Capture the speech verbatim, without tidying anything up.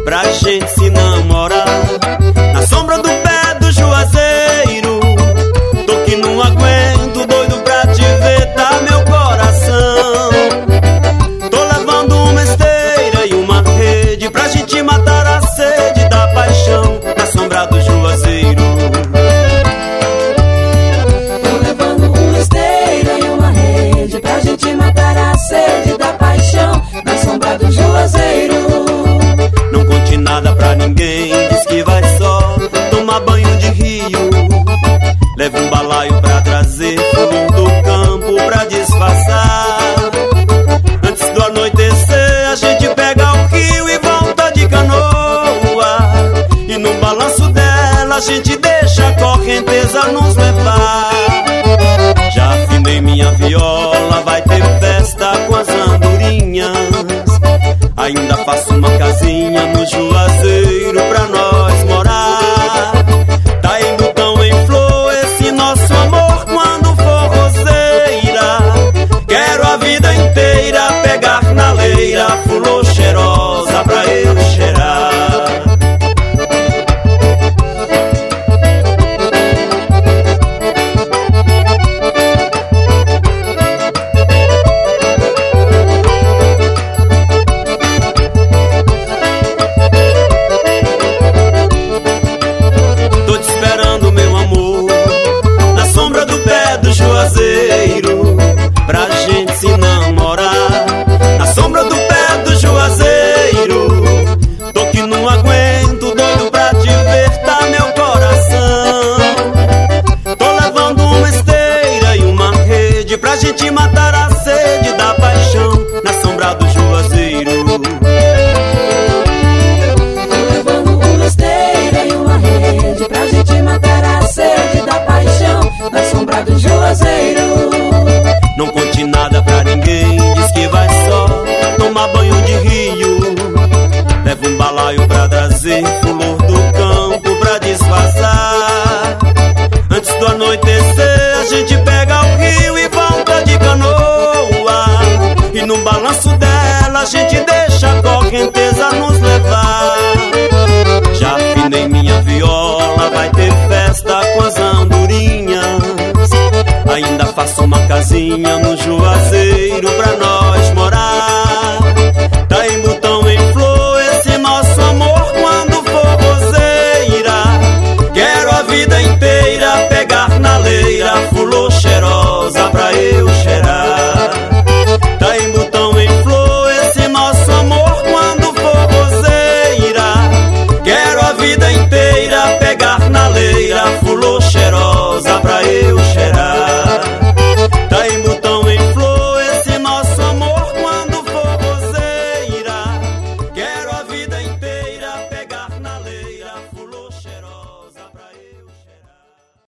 pra gente se namorar. Na sombra do pé do juazeiro, tô que não aguento, doido pra te ver, tá meu coração. Tô levando uma esteira e uma rede pra gente matar a sede da paixão. Na sombra do juazeiro, tô levando uma esteira e uma rede pra gente matar a sede da paixão. Na sombra do juazeiro, não conte nada pra ninguém, diz que vai só tomar banho de rio. Leva um balaio pra trazer fogo do campo pra disfarçar. Antes do anoitecer a gente pega o rio e volta de canoa. E no balanço dela a gente deixa a correnteza nos levar. Já afinei minha viola, vai ter festa com as andorinhas. Ainda faço uma casinha no juazeiro pra nós morar. Tá indo tão em flor esse nosso amor quando for roseira. Quero a vida inteira pegar na leira flor cheirosa pra eu cheirar. Juazeiro, pra gente se namorar. Na sombra do pé do juazeiro, tô que não aguento, doido pra te ver, tá meu coração. Tô levando uma esteira e uma rede pra gente matar a sede da paixão. Na sombra do juazeiro, tô levando uma esteira e uma rede pra gente matar a sede da paixão. Na sombra do juazeiro, não conte nada pra ninguém, diz que vai só tomar banho de rio. Leva um balaio pra trazer flor do campo pra disfarçar. Antes do anoitecer a gente pega o rio e volta de canoa. E no balanço dela a gente deixa a correnteza nos levar. Já afinei minha viola, vai ter festa com as andorinhas. Ainda faço uma casinha no juazeiro pra nós morar. Tá em botão em flor esse nosso amor quando for roseira. Quero a vida inteira